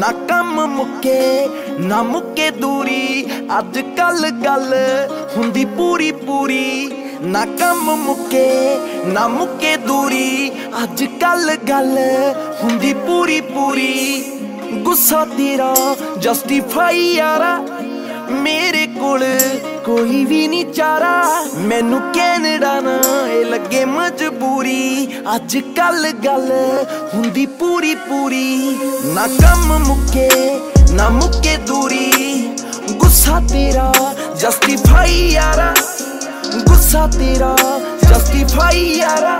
ना कम मुके ना मुके दूरी, अज कल गल हुंदी पूरी पूरी। ना कम मुके ना मुके दूरी, अज कल गल हुंदी पूरी पूरी। गुस्सा तेरा जस्टिफाई यारा, मेरे कोल कोई भी नहीं चारा। मैनू कैनेडा ना ए लगे मजबूरी, अज कल गल हुंदी पूरी पूरी। ना कम मुके ना मुके दूरी, गुस्सा तेरा जस्टिफाई यारा, गुस्सा तेरा जस्टिफाई यारा।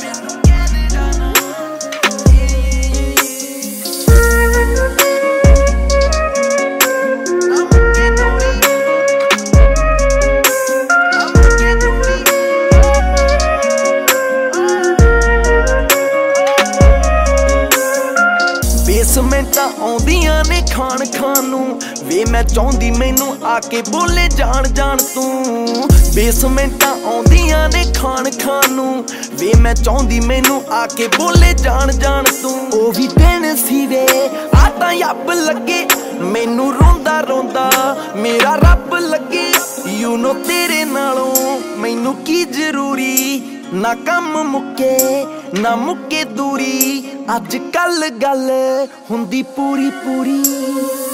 बेसमेंटां आउंदियां ने खान खान नूं, वे मैं चाहुंदी मैनू आके बोले जान जान तू। बेसमेंटां आउंदियां ने खान खान नूं, वे मैं चाहुंदी मैनू आके बोले जान जान तू। ओ भी दिन सी वे आ तां यब लगे, मैनू रोंदा रोंदा मेरा रब लगे। यू नो तेरे नालों मैनू की जरूरी, ना कम मुके ना मुके दूरी, अज कल गल हुंदी पूरी पूरी।